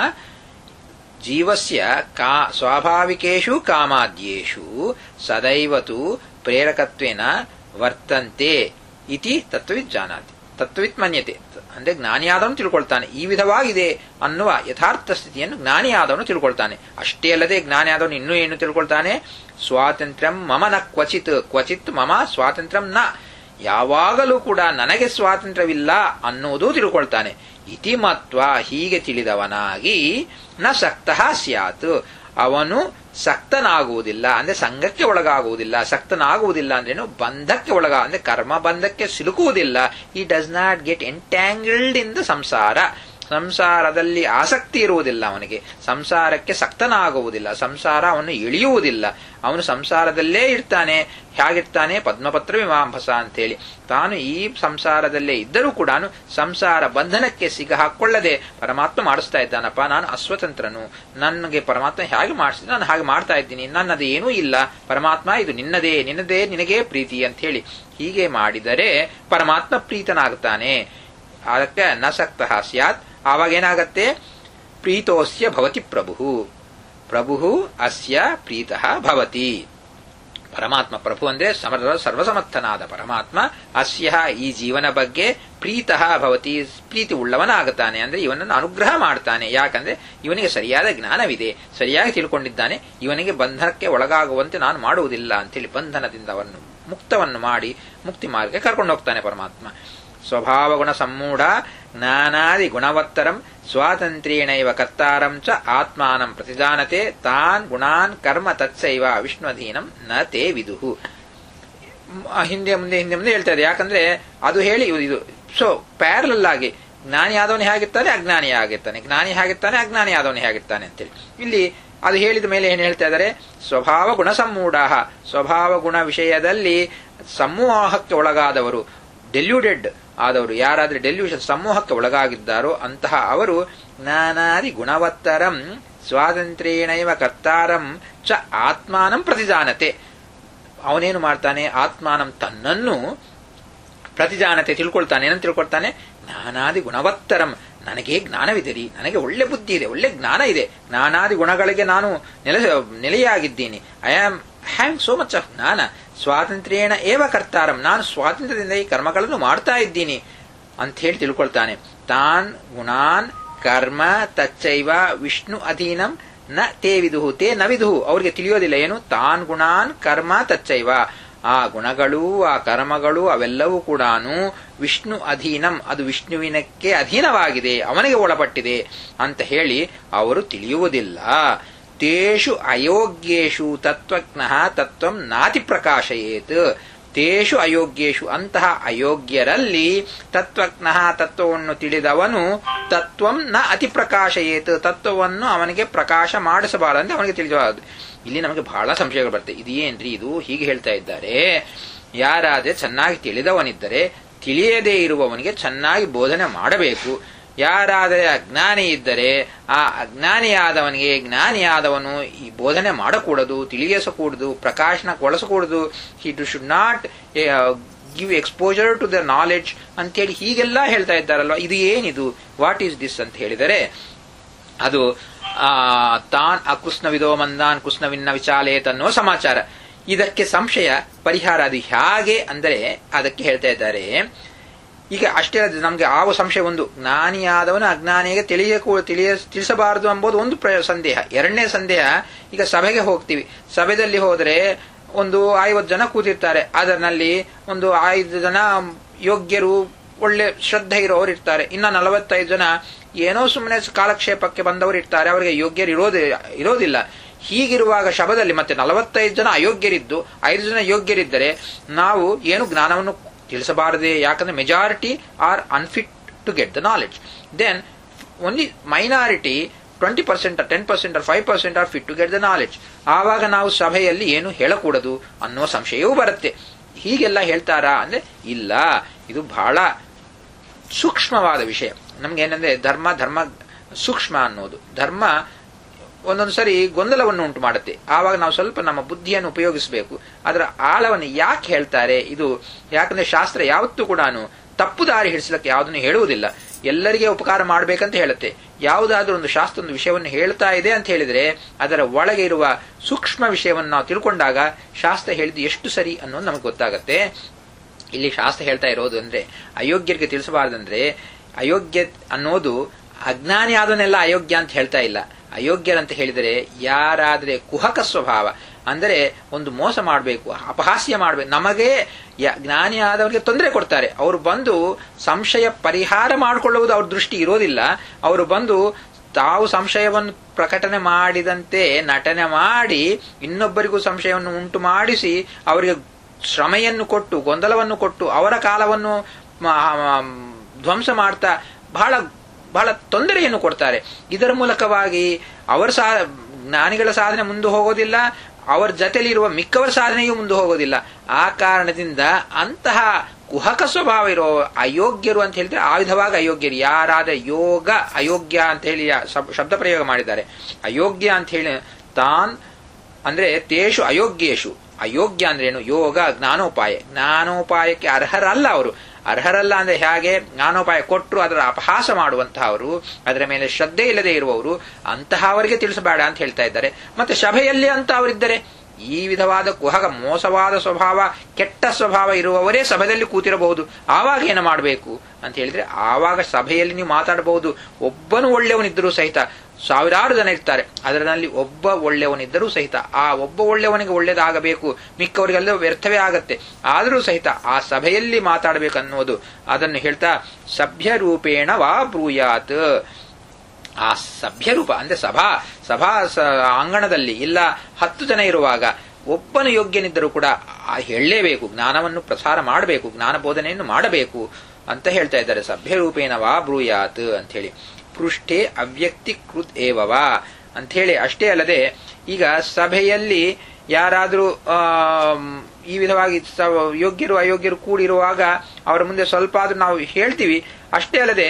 ಜೀವಸ್ಯ ಸ್ವಾಭಾವಿಕೇಶು ಕಾಮಾದ್ಯೇಷು ಸದೈವತು ಪ್ರೇರಕತ್ವೇನ ವರ್ತಂತೆ ಇತಿ ತತ್ವವಿತ್ ಜಾನಾತಿ, ತತ್ವವಿತ್ ಮನ್ಯತೆ. ಅಂದ್ರೆ ಜ್ಞಾನಿಯಾದವನು ತಿಳ್ಕೊಳ್ತಾನೆ ಈ ವಿಧವಾಗಿದೆ ಅನ್ನುವ ಯಥಾರ್ಥ ಸ್ಥಿತಿಯನ್ನು ಜ್ಞಾನಿಯಾದವನು ತಿಳ್ಕೊಳ್ತಾನೆ. ಅಷ್ಟೇ ಅಲ್ಲದೆ ಜ್ಞಾನಿಯಾದವನು ಇನ್ನೂ ಏನು ತಿಳ್ಕೊಳ್ತಾನೆ? ಸ್ವಾತಂತ್ರ್ಯಂ ಮಮ ನ ಕ್ವಚಿತ್ ಮಮ ಸ್ವಾತಂತ್ರ್ಯಂ ನ, ಯಾವಾಗಲೂ ಕೂಡ ನನಗೆ ಸ್ವಾತಂತ್ರ್ಯವಿಲ್ಲ ಅನ್ನೋದು ತಿಳ್ಕೊಳ್ತಾನೆ. ಇತಿ ಮತ್ವ, ಹೀಗೆ ತಿಳಿದವನಾಗಿ ನ ಸಕ್ತಃ ಸ್ಯಾತ್, ಅವನು ಸಕ್ತನಾಗುವುದಿಲ್ಲ, ಅಂದ್ರೆ ಸಂಘಕ್ಕೆ ಒಳಗಾಗುವುದಿಲ್ಲ. ಸಕ್ತನಾಗುವುದಿಲ್ಲ ಅಂದ್ರೇನು? ಬಂಧಕ್ಕೆ ಅಂದ್ರೆ ಕರ್ಮ ಬಂಧಕ್ಕೆ ಸಿಲುಕುವುದಿಲ್ಲ. He does not get entangled in the samsara. ಸಂಸಾರದಲ್ಲಿ ಆಸಕ್ತಿ ಇರುವುದಿಲ್ಲ ಅವನಿಗೆ, ಸಂಸಾರಕ್ಕೆ ಸಕ್ತನಾಗುವುದಿಲ್ಲ, ಸಂಸಾರ ಅವನು ಇಳಿಯುವುದಿಲ್ಲ, ಅವನು ಸಂಸಾರದಲ್ಲೇ ಇರ್ತಾನೆ. ಹೇಗಿರ್ತಾನೆ? ಪದ್ಮಪತ್ರ ವಿಮಾಂಭಸ ಅಂತೇಳಿ ತಾನು ಈ ಸಂಸಾರದಲ್ಲೇ ಇದ್ದರೂ ಕೂಡ ಸಂಸಾರ ಬಂಧನಕ್ಕೆ ಸಿಗ ಹಾಕೊಳ್ಳದೆ ಪರಮಾತ್ಮ ಮಾಡಿಸ್ತಾ ಇದ್ದಾನಪ್ಪ, ನಾನು ಅಸ್ವತಂತ್ರನು, ನನಗೆ ಪರಮಾತ್ಮ ಹೇಗೆ ಮಾಡಿಸಿದ ನಾನು ಹಾಗೆ ಮಾಡ್ತಾ ಇದ್ದೀನಿ, ನನ್ನದು ಏನೂ ಇಲ್ಲ, ಪರಮಾತ್ಮ ಇದು ನಿನ್ನದೇ, ನಿನಗೇ ಪ್ರೀತಿ ಅಂತ ಹೇಳಿ ಹೀಗೆ ಮಾಡಿದರೆ ಪರಮಾತ್ಮ ಪ್ರೀತನಾಗುತ್ತಾನೆ. ಅದಕ್ಕೆ ನ ಸಕ್ತಃ ಸ್ಯಾತ್. ಆವಾಗ ಏನಾಗತ್ತೆ? ಪ್ರೀತೋಸ್ಯ ಭವತಿ ಪ್ರಭು ಅಸ್ಯ ಪ್ರೀತಃ ಭವತಿ. ಪರಮಾತ್ಮ ಪ್ರಭು ಅಂದ್ರೆ ಸರ್ವಸಮರ್ಥನಾದ ಪರಮಾತ್ಮ ಅಸ್ಯ ಈ ಜೀವನ ಬಗ್ಗೆ ಪ್ರೀತಃ ಭವತಿ, ಪ್ರೀತಿ ಉಳ್ಳವನಾಗುತ್ತಾನೆ. ಅಂದ್ರೆ ಇವನನ್ನು ಅನುಗ್ರಹ ಮಾಡ್ತಾನೆ. ಯಾಕಂದ್ರೆ ಇವನಿಗೆ ಸರಿಯಾದ ಜ್ಞಾನವಿದೆ, ಸರಿಯಾಗಿ ತಿಳ್ಕೊಂಡಿದ್ದಾನೆ, ಇವನಿಗೆ ಬಂಧನಕ್ಕೆ ಒಳಗಾಗುವಂತೆ ನಾನು ಮಾಡುವುದಿಲ್ಲ ಅಂತೇಳಿ ಬಂಧನದಿಂದ ಅವನು ಮುಕ್ತವನ್ನು ಮಾಡಿ ಮುಕ್ತಿ ಮಾರ್ಗಕ್ಕೆ ಕರ್ಕೊಂಡು ಹೋಗ್ತಾನೆ ಪರಮಾತ್ಮ. ಸ್ವಭಾವಗುಣ ಸಮ್ಮೂಢ ಜ್ಞಾನಾದಿ ಗುಣವತ್ತರಂ ಸ್ವಾತಂತ್ರ್ಯೇಣೈವ ಕರ್ತಾರಂ ಚ ಆತ್ಮಾನಂ ಪ್ರತಿಜಾನತೆ ತಾನ್ ಗುಣಾನ್ ಕರ್ಮ ತತ್ಸೈವ ವಿಷ್ಣುಧೀನಂ ನ ತೇ ವಿದುಹು. ಹಿಂದೆ ಮುಂದೆ ಹೇಳ್ತಾ ಇದೆ. ಯಾಕಂದ್ರೆ ಅದು ಹೇಳಿ ಇದು ಸೊ ಪ್ಯಾರಲಲ್ ಆಗಿ ಜ್ಞಾನಿ ಆದವನು ಹೇಗಿರ್ತಾನೆ, ಅಜ್ಞಾನಿ ಆಗಿರ್ತಾನೆ, ಜ್ಞಾನಿ ಹೇಗಿರ್ತಾನೆ, ಅಜ್ಞಾನಿ ಆದವನು ಹೇಗಿರ್ತಾನೆ ಅಂತೇಳಿ ಇಲ್ಲಿ ಅದು ಹೇಳಿದ ಮೇಲೆ ಏನ್ ಹೇಳ್ತಾ ಇದ್ದಾರೆ? ಸ್ವಭಾವ ಗುಣ ಸಮ್ಮೂಢ, ಸ್ವಭಾವ ಗುಣ ವಿಷಯದಲ್ಲಿ ಸಮೂಹಕ್ಕೆ ಒಳಗಾದವರು, ಡೆಲ್ಯೂಡೆಡ್ ಆದವರು, ಯಾರಾದ್ರೆ ಡೆಲ್ಯೂಷನ್ ಸಮೂಹಕ್ಕೆ ಒಳಗಾಗಿದ್ದಾರೋ ಅಂತಹ ಅವರು ಜ್ಞಾನಾದಿ ಗುಣವತ್ತರಂ ಸ್ವಾತಂತ್ರ್ಯೇಣೈವ ಕರ್ತಾರಂ ಚ ಆತ್ಮಾನಂ ಪ್ರತಿಜಾನತೆ. ಅವನೇನು ಮಾಡ್ತಾನೆ? ಆತ್ಮಾನಂ ತನ್ನನ್ನು ಪ್ರತಿಜಾನತೆ ತಿಳ್ಕೊಳ್ತಾನೆ. ಏನಂತ ತಿಳ್ಕೊಳ್ತಾನೆ? ಜ್ಞಾನಾದಿ ಗುಣವತ್ತರಂ, ನನಗೆ ಜ್ಞಾನವಿದೆ ರೀ, ನನಗೆ ಒಳ್ಳೆ ಬುದ್ಧಿ ಇದೆ, ಒಳ್ಳೆ ಜ್ಞಾನ ಇದೆ, ಜ್ಞಾನಾದಿ ಗುಣಗಳಿಗೆ ನಾನು ನೆಲೆಯಾಗಿದ್ದೀನಿ. I am hang so much of jnana. ಸ್ವಾತಂತ್ರ್ಯೇಣ ಏವ ಕರ್ತಾರಂ, ನಾನು ಸ್ವಾತಂತ್ರ್ಯದಿಂದ ಈ ಕರ್ಮಗಳನ್ನು ಮಾಡ್ತಾ ಇದ್ದೀನಿ ಅಂತ ಹೇಳಿ ತಿಳ್ಕೊಳ್ತಾನೆ. ತಾನ್ ಗುಣಾನ್ ಕರ್ಮ ತಚ್ಚೈವ ವಿಷ್ಣು ಅಧೀನಂ ನ ತೇ ವಿದುಹು, ತೇ ನ ವಿದುಹು, ಅವ್ರಿಗೆ ತಿಳಿಯೋದಿಲ್ಲ. ಏನು? ತಾನ್ ಗುಣಾನ್ ಕರ್ಮ ತಚ್ಚೈವ, ಆ ಗುಣಗಳು ಆ ಕರ್ಮಗಳು ಅವೆಲ್ಲವೂ ಕೂಡ ವಿಷ್ಣು ಅಧೀನಂ, ಅದು ವಿಷ್ಣುವಿನಕ್ಕೆ ಅಧೀನವಾಗಿದೆ, ಅವನಿಗೆ ಒಳಪಟ್ಟಿದೆ ಅಂತ ಹೇಳಿ ಅವರು ತಿಳಿಯುವುದಿಲ್ಲ. ತೇಷು ಅಯೋಗ್ಯೇಷು ತತ್ವಜ್ಞಃ ತತ್ವಂ ನಾತಿ ಪ್ರಕಾಶಯೇತ್. ತೇಷು ಅಯೋಗ್ಯೇಷು, ಅಂತಹ ಅಯೋಗ್ಯರಲ್ಲಿ ತತ್ವಜ್ಞಃ ತತ್ವವನ್ನು ತಿಳಿದವನು ತತ್ವಂ ನ ಅತಿ ಪ್ರಕಾಶಯೇತ್, ತತ್ವವನ್ನು ಅವನಿಗೆ ಪ್ರಕಾಶ ಮಾಡಿಸಬಾರದಂತೆ ಅವನಿಗೆ ತಿಳಿಸಬಾರದು. ಇಲ್ಲಿ ನಮಗೆ ಬಹಳ ಸಂಶಯಗಳು ಬರ್ತವೆ. ಇದು ಏನ್ರಿ ಇದು ಹೀಗೆ ಹೇಳ್ತಾ ಇದ್ದಾರೆ? ಯಾರಾದ್ರೆ ಚೆನ್ನಾಗಿ ತಿಳಿದವನಿದ್ದರೆ ತಿಳಿಯದೇ ಇರುವವನಿಗೆ ಚೆನ್ನಾಗಿ ಬೋಧನೆ ಮಾಡಬೇಕು. ಯಾರಾದರೆ ಅಜ್ಞಾನಿ ಇದ್ದರೆ ಆ ಅಜ್ಞಾನಿಯಾದವನಿಗೆ ಜ್ಞಾನಿಯಾದವನು ಈ ಬೋಧನೆ ಮಾಡಕೂಡದು, ತಿಳಿಯಸಕೂಡದು, ಪ್ರಕಾಶನಗೊಳಿಸಕೂಡದು. He should not give exposure to the knowledge ಅಂತೇಳಿ ಹೀಗೆಲ್ಲ ಹೇಳ್ತಾ ಇದ್ದಾರಲ್ವ. ಇದು ಏನಿದು? ವಾಟ್ ಈಸ್ ದಿಸ್ ಅಂತ ಹೇಳಿದರೆ ಅದು ತಾನ್ ಅಕೃಷ್ಣವಿದೋ ಮಂದಾನ್ ಕೃಷ್ಣವಿನ್ನ ವಿಚಾಲೇತ್ ಅನ್ನೋ ಸಮಾಚಾರ. ಇದಕ್ಕೆ ಸಂಶಯ ಪರಿಹಾರ ಅದು ಹೇಗೆ ಅಂದರೆ ಅದಕ್ಕೆ ಹೇಳ್ತಾ ಇದ್ದಾರೆ. ಈಗ ಅಷ್ಟೇ ನಮ್ಗೆ ಆವ ಸಂಶಯ ಒಂದು, ಜ್ಞಾನಿಯಾದವನು ಅಜ್ಞಾನಿಗೆ ತಿಳಿಸಬಾರದು ಎಂಬುದು ಒಂದು ಸಂದೇಹ. ಎರಡನೇ ಸಂದೇಹ, ಈಗ ಸಭೆಗೆ ಹೋಗ್ತೀವಿ, ಸಭೆಯಲ್ಲಿ ಹೋದ್ರೆ ಒಂದು 50 ಜನ ಕೂತಿರ್ತಾರೆ, ಅದರಲ್ಲಿ ಒಂದು 5 ಜನ ಯೋಗ್ಯರು ಒಳ್ಳೆ ಶ್ರದ್ಧೆ ಇರೋರು ಇರ್ತಾರೆ, ಇನ್ನ 45 ಜನ ಏನೋ ಸುಮ್ಮನೆ ಕಾಲಕ್ಷೇಪಕ್ಕೆ ಬಂದವರು ಇರ್ತಾರೆ, ಅವರಿಗೆ ಯೋಗ್ಯರು ಇರೋದಿಲ್ಲ. ಹೀಗಿರುವಾಗ ಶಬದಲ್ಲಿ ಮತ್ತೆ 45 ಜನ ಅಯೋಗ್ಯರಿದ್ದು 5 ಜನ ಯೋಗ್ಯರಿದ್ದರೆ ನಾವು ಏನು ಜ್ಞಾನವನ್ನು ತಿಳಿಸಬಾರದೆ? ಯಾಕಂದ್ರೆ majority are unfit to get the knowledge. Then only minority 20% 10% 5% are fit to get the knowledge. ಆವಾಗ ನಾವು ಸಭೆಯಲ್ಲಿ ಏನು ಹೇಳಕೂಡದು ಅನ್ನೋ ಸಂಶಯವೂ ಬರುತ್ತೆ. ಹೀಗೆಲ್ಲ ಹೇಳ್ತಾರಾ ಅಂದ್ರೆ ಇಲ್ಲ, ಇದು ಬಹಳ ಸೂಕ್ಷ್ಮವಾದ ವಿಷಯ. ನಮ್ಗೆ ಏನಂದ್ರೆ ಧರ್ಮ ಸೂಕ್ಷ್ಮ ಅನ್ನೋದು, ಧರ್ಮ ಒಂದೊಂದು ಸರಿ ಗೊಂದಲವನ್ನು ಉಂಟು ಮಾಡುತ್ತೆ. ಆವಾಗ ನಾವು ಸ್ವಲ್ಪ ನಮ್ಮ ಬುದ್ಧಿಯನ್ನು ಉಪಯೋಗಿಸಬೇಕು. ಅದರ ಆಳವನ್ನು ಯಾಕೆ ಹೇಳ್ತಾರೆ ಇದು? ಯಾಕಂದ್ರೆ ಶಾಸ್ತ್ರ ಯಾವತ್ತೂ ಕೂಡ ತಪ್ಪು ದಾರಿ ಹಿಡಿಸಲಿಕ್ಕೆ ಯಾವುದನ್ನು ಹೇಳುವುದಿಲ್ಲ, ಎಲ್ಲರಿಗೆ ಉಪಕಾರ ಮಾಡಬೇಕಂತ ಹೇಳುತ್ತೆ. ಯಾವುದಾದ್ರೂ ಒಂದು ಶಾಸ್ತ್ರ ಒಂದು ವಿಷಯವನ್ನು ಹೇಳ್ತಾ ಇದೆ ಅಂತ ಹೇಳಿದ್ರೆ ಅದರ ಒಳಗೆ ಇರುವ ಸೂಕ್ಷ್ಮ ವಿಷಯವನ್ನು ನಾವು ತಿಳ್ಕೊಂಡಾಗ ಶಾಸ್ತ್ರ ಹೇಳಿದ್ದು ಎಷ್ಟು ಸರಿ ಅನ್ನೋದು ನಮಗೆ ಗೊತ್ತಾಗತ್ತೆ. ಇಲ್ಲಿ ಶಾಸ್ತ್ರ ಹೇಳ್ತಾ ಇರೋದು ಅಂದ್ರೆ ಅಯೋಗ್ಯರಿಗೆ ತಿಳಿಸಬಾರ್ದಂದ್ರೆ, ಅಯೋಗ್ಯ ಅನ್ನೋದು ಅಜ್ಞಾನಿ ಆದವನ್ನೆಲ್ಲ ಅಯೋಗ್ಯ ಅಂತ ಹೇಳ್ತಾ ಇಲ್ಲ. ಅಯೋಗ್ಯರಂತ ಹೇಳಿದರೆ ಯಾರಾದ್ರೆ ಕುಹಕ ಸ್ವಭಾವ, ಅಂದರೆ ಒಂದು ಮೋಸ ಮಾಡಬೇಕು, ಅಪಹಾಸ್ಯ ಮಾಡಬೇಕು, ನಮಗೆ ಜ್ಞಾನಿ ಆದವರಿಗೆ ತೊಂದರೆ ಕೊಡ್ತಾರೆ, ಅವರು ಬಂದು ಸಂಶಯ ಪರಿಹಾರ ಮಾಡಿಕೊಳ್ಳುವುದು ಅವ್ರ ದೃಷ್ಟಿ ಇರೋದಿಲ್ಲ. ಅವರು ಬಂದು ತಾವು ಸಂಶಯವನ್ನು ಪ್ರಕಟಣೆ ಮಾಡಿದಂತೆ ನಟನೆ ಮಾಡಿ ಇನ್ನೊಬ್ಬರಿಗೂ ಸಂಶಯವನ್ನು ಉಂಟು ಮಾಡಿಸಿ ಅವರಿಗೆ ಶ್ರಮೆಯನ್ನು ಕೊಟ್ಟು ಗೊಂದಲವನ್ನು ಕೊಟ್ಟು ಅವರ ಕಾಲವನ್ನು ಧ್ವಂಸ ಮಾಡ್ತಾ ಬಹಳ ಬಹಳ ತೊಂದರೆಯನ್ನು ಕೊಡ್ತಾರೆ. ಇದರ ಮೂಲಕವಾಗಿ ಅವರ ಜ್ಞಾನಿಗಳ ಸಾಧನೆ ಮುಂದೆ ಹೋಗೋದಿಲ್ಲ, ಅವರ ಜೊತೆಲಿರುವ ಮಿಕ್ಕವರ ಸಾಧನೆಯೂ ಮುಂದೆ ಹೋಗೋದಿಲ್ಲ. ಆ ಕಾರಣದಿಂದ ಅಂತಹ ಕುಹಕ ಸ್ವಭಾವ ಇರೋ ಅಯೋಗ್ಯರು ಅಂತ ಹೇಳಿದ್ರೆ ಆ ವಿಧವಾಗಿ ಅಯೋಗ್ಯರು. ಯಾರಾದ ಯೋಗ ಅಯೋಗ್ಯ ಅಂತ ಹೇಳಿ ಶಬ್ದ ಪ್ರಯೋಗ ಮಾಡಿದ್ದಾರೆ. ಅಯೋಗ್ಯ ಅಂತ ಹೇಳಿ ತಾನ್ ಅಂದ್ರೆ ತೇಷು ಅಯೋಗ್ಯೇಶು. ಅಯೋಗ್ಯ ಅಂದ್ರೆ ಏನು? ಯೋಗ ಜ್ಞಾನೋಪಾಯಕ್ಕೆ ಅರ್ಹರಲ್ಲ ಅವರು. ಅರ್ಹರಲ್ಲ ಅಂದ್ರೆ ಹೇಗೆ? ಜ್ಞಾನೋಪಾಯ ಕೊಟ್ಟರು ಅದರ ಅಪಹಾಸ ಮಾಡುವಂತಹವರು, ಅದರ ಮೇಲೆ ಶ್ರದ್ಧೆ ಇಲ್ಲದೆ ಇರುವವರು, ಅಂತಹವರಿಗೆ ತಿಳಿಸಬೇಡ ಅಂತ ಹೇಳ್ತಾ ಇದ್ದಾರೆ. ಮತ್ತೆ ಸಭೆಯಲ್ಲಿ ಅಂತ ಅವರಿದ್ದರೆ ಈ ವಿಧವಾದ ಕುಹಕ ಮೋಸವಾದ ಸ್ವಭಾವ, ಕೆಟ್ಟ ಸ್ವಭಾವ ಇರುವವರೇ ಸಭೆಯಲ್ಲಿ ಕೂತಿರಬಹುದು. ಆವಾಗ ಏನು ಮಾಡಬೇಕು ಅಂತ ಹೇಳಿದ್ರೆ, ಆವಾಗ ಸಭೆಯಲ್ಲಿ ನೀವು ಮಾತಾಡಬಹುದು. ಒಬ್ಬನು ಒಳ್ಳೆಯವನಿದ್ದರೂ ಸಹಿತ ಸಾವಿರಾರು ಜನ ಇರ್ತಾರೆ, ಅದರಲ್ಲಿ ಒಬ್ಬ ಒಳ್ಳೆಯವನಿದ್ದರೂ ಸಹಿತ ಆ ಒಬ್ಬ ಒಳ್ಳೆಯವನಿಗೆ ಒಳ್ಳೆಯದಾಗಬೇಕು, ಮಿಕ್ಕವರಿಗೆಲ್ಲ ವ್ಯರ್ಥವೇ ಆಗತ್ತೆ. ಆದರೂ ಸಹಿತ ಆ ಸಭೆಯಲ್ಲಿ ಮಾತಾಡಬೇಕನ್ನೋದು ಅದನ್ನು ಹೇಳ್ತಾ ಸಭ್ಯ ರೂಪೇಣ ವಾ ಬ್ರೂಯಾತ್. ಆ ಸಭ್ಯರೂಪ ಅಂದ್ರೆ ಸಭಾ ಅಂಗಣದಲ್ಲಿ ಇಲ್ಲ 10 ಜನ ಇರುವಾಗ ಒಬ್ಬನು ಯೋಗ್ಯನಿದ್ದರೂ ಕೂಡ ಹೇಳಲೇಬೇಕು, ಜ್ಞಾನವನ್ನು ಪ್ರಸಾರ ಮಾಡಬೇಕು, ಜ್ಞಾನ ಬೋಧನೆಯನ್ನು ಮಾಡಬೇಕು ಅಂತ ಹೇಳ್ತಾ ಇದ್ದಾರೆ. ಸಭ್ಯರೂಪೇಣ ವಾ ಬ್ರೂಯಾತ್ ಅಂತ ಹೇಳಿ. ಪೃಷ್ಠೆ ಅವ್ಯಕ್ತಿಕೃತ್ ಏವವಾ ಅಂತ ಹೇಳಿ. ಅಷ್ಟೇ ಅಲ್ಲದೆ ಈಗ ಸಭೆಯಲ್ಲಿ ಯಾರಾದರೂ ಈ ವಿಧವಾಗಿ ಯೋಗ್ಯರು ಅಯೋಗ್ಯರು ಕೂಡಿರುವಾಗ ಅವರ ಮುಂದೆ ಸ್ವಲ್ಪ ಆದ್ರೂ ನಾವು ಹೇಳ್ತೀವಿ. ಅಷ್ಟೇ ಅಲ್ಲದೆ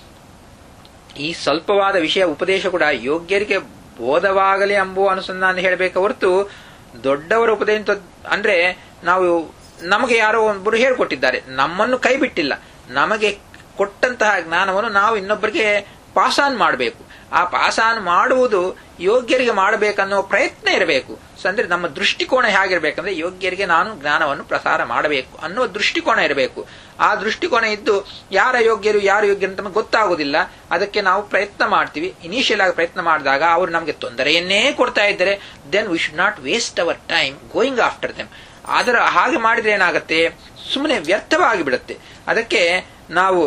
ಈ ಸ್ವಲ್ಪವಾದ ವಿಷಯ ಉಪದೇಶ ಕೂಡ ಯೋಗ್ಯರಿಗೆ ಬೋಧವಾಗಲಿ ಎಂಬುವ ಅನುಸಂಧಾನ ಹೇಳಬೇಕು ಹೊರತು ದೊಡ್ಡವರ ಉಪದೇಶ ಅಂದ್ರೆ ನಾವು ನಮಗೆ ಯಾರೋ ಒಬ್ಬರು ಹೇಳ್ಕೊಟ್ಟಿದ್ದಾರೆ, ನಮ್ಮನ್ನು ಕೈ ಬಿಟ್ಟಿಲ್ಲ, ನಮಗೆ ಕೊಟ್ಟಂತಹ ಜ್ಞಾನವನ್ನು ನಾವು ಇನ್ನೊಬ್ಬರಿಗೆ ಪಾಸಾನ್ ಮಾಡಬೇಕು. ಆ ಪಾಸಾನ್ ಮಾಡುವುದು ಯೋಗ್ಯರಿಗೆ ಮಾಡಬೇಕನ್ನೋ ಪ್ರಯತ್ನ ಇರಬೇಕು. ಅಂದ್ರೆ ನಮ್ಮ ದೃಷ್ಟಿಕೋನ ಹೇಗಿರ್ಬೇಕಂದ್ರೆ ಯೋಗ್ಯರಿಗೆ ನಾನು ಜ್ಞಾನವನ್ನು ಪ್ರಸಾರ ಮಾಡಬೇಕು ಅನ್ನೋ ದೃಷ್ಟಿಕೋನ ಇರಬೇಕು. ಆ ದೃಷ್ಟಿಕೋನ ಇದ್ದು ಯಾರ ಯೋಗ್ಯರು ಯಾರು ಯೋಗ್ಯರು ಅಂತ ನಮಗೆ ಗೊತ್ತಾಗೋದಿಲ್ಲ. ಅದಕ್ಕೆ ನಾವು ಪ್ರಯತ್ನ ಮಾಡ್ತೀವಿ. ಇನಿಷಿಯಲ್ ಆಗಿ ಪ್ರಯತ್ನ ಮಾಡಿದಾಗ ಅವರು ನಮಗೆ ತೊಂದರೆಯನ್ನೇ ಕೊಡ್ತಾ ಇದ್ದಾರೆ, then we should not waste our time going after them. ಅದರ ಹಾಗೆ ಮಾಡಿದ್ರೆ ಏನಾಗುತ್ತೆ? ಸುಮ್ಮನೆ ವ್ಯರ್ಥವಾಗಿ ಬಿಡುತ್ತೆ. ಅದಕ್ಕೆ ನಾವು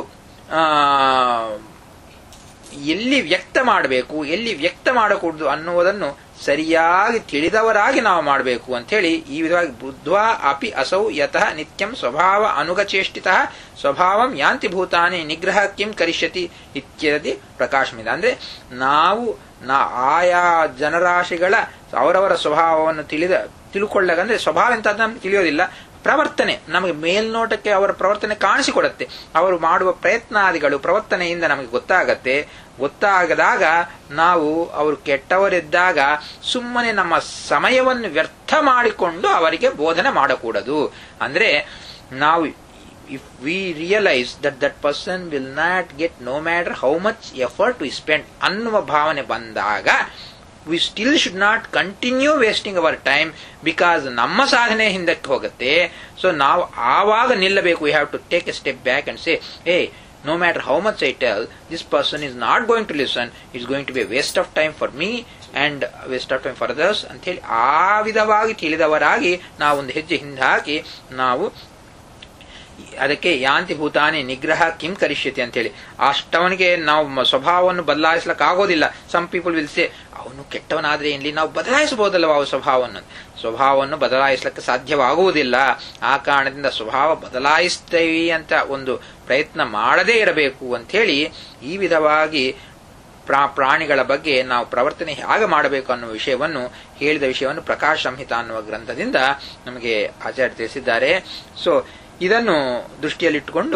ಎಲ್ಲಿ ವ್ಯಕ್ತ ಮಾಡಬೇಕು ಎಲ್ಲಿ ವ್ಯಕ್ತ ಮಾಡಕೂಡದು ಅನ್ನುವುದನ್ನು ಸರಿಯಾಗಿ ತಿಳಿದವರಾಗಿ ನಾವು ಮಾಡಬೇಕು ಅಂತ ಹೇಳಿ ಈ ವಿಧವಾಗಿ ಬುದ್ಧ್ವಾ ಅಪಿ ಅಸೌ ಯತಃ ನಿತ್ಯಂ ಸ್ವಭಾವ ಅನುಗಚೇಷ್ಟಿತ ಸ್ವಭಾವಂ ಯಾಂತಿ ಭೂತಾನಿ ನಿಗ್ರಹ ಕಿಂ ಕರಿಷ್ಯತಿ ಇತ್ಯಾದಿ ಪ್ರಕಾಶಮಿದ. ಅಂದ್ರೆ ನಾವು ಆಯಾ ಜನರಾಶಿಗಳ ಅವರವರ ಸ್ವಭಾವವನ್ನು ತಿಳ್ಕೊಳ್ಳಗಂದ್ರೆ ಸ್ವಭಾವ ಎಂತ ನಮ್ಗೆ ತಿಳಿಯೋದಿಲ್ಲ, ಪ್ರವರ್ತನೆ ನಮಗೆ ಮೇಲ್ನೋಟಕ್ಕೆ ಅವರ ಪ್ರವರ್ತನೆ ಕಾಣಿಸಿಕೊಡುತ್ತೆ. ಅವರು ಮಾಡುವ ಪ್ರಯತ್ನಾದಿಗಳು ಪ್ರವರ್ತನೆಯಿಂದ ನಮಗೆ ಗೊತ್ತಾಗತ್ತೆ. ಗೊತ್ತಾಗದಾಗ ನಾವು ಅವರು ಕೆಟ್ಟವರಿದ್ದಾಗ ಸುಮ್ಮನೆ ನಮ್ಮ ಸಮಯವನ್ನು ವ್ಯರ್ಥ ಮಾಡಿಕೊಂಡು ಅವರಿಗೆ ಬೋಧನೆ ಮಾಡಕೂಡದು. ಅಂದ್ರೆ ನಾವು if we realize that that person will not get no matter how much effort we spend ಅನ್ನುವ ಭಾವನೆ ಬಂದಾಗ we still should not continue wasting our time because ನಮ್ಮ ಸಾಧನೆ ಹಿಂದಕ್ಕೆ ಹೋಗುತ್ತೆ. ಸೊ ನಾವು ಆವಾಗ ನಿಲ್ಲಬೇಕು. we have to take a step back and say, hey, no matter how much I tell, this person is not going to listen. It's going to be a waste of time for me and waste of time for others ಅಂತ ಹೇಳಿ ಆ ವಿಧವಾಗಿ ತಿಳಿದವರಾಗಿ ನಾವು ಒಂದು ಹೆಜ್ಜೆ ಹಿಂದೆ ಹಾಕಿ ನಾವು ಅದಕ್ಕೆ ಯಾಂತಿ ಭೂತಾನಿ ನಿಗ್ರಹ ಕಿಂ ಕರಿಷ್ಯತಿ ಅಂತ ಹೇಳಿ ಅಷ್ಟವನಿಗೆ ನಾವು ಸ್ವಭಾವವನ್ನು ಬದಲಾಯಿಸ್ಲಿಕ್ಕಾಗೋದಿಲ್ಲ. ಸಮ್ ಪೀಪಲ್ ವಿಲ್ ಸೇ ಅವನು ಕೆಟ್ಟವನಾದ್ರೆ ಏನ್ಲಿ ನಾವು ಬದಲಾಯಿಸಬಹುದಲ್ವ ಅವ ಸ್ವಭಾವವನ್ನು ಬದಲಾಯಿಸ್ಲಿಕ್ಕೆ ಸಾಧ್ಯವಾಗುವುದಿಲ್ಲ. ಆ ಕಾರಣದಿಂದ ಸ್ವಭಾವ ಬದಲಾಯಿಸ್ತೇವೆ ಅಂತ ಒಂದು ಪ್ರಯತ್ನ ಮಾಡದೇ ಇರಬೇಕು ಅಂತ ಹೇಳಿ ಈ ವಿಧವಾಗಿ ಪ್ರಾಣಿಗಳ ಬಗ್ಗೆ ನಾವು ಪ್ರವರ್ತನೆ ಹೇಗೆ ಮಾಡಬೇಕು ಅನ್ನುವ ವಿಷಯವನ್ನು ಹೇಳಿದ ವಿಷಯವನ್ನು ಪ್ರಕಾಶ ಸಂಹಿತ ಅನ್ನುವ ಗ್ರಂಥದಿಂದ ನಮಗೆ ಆಚಾರ್ಯ ತಿಳಿಸಿದ್ದಾರೆ. ಸೊ ಇದನ್ನು ದೃಷ್ಟಿಯಲ್ಲಿಟ್ಟುಕೊಂಡು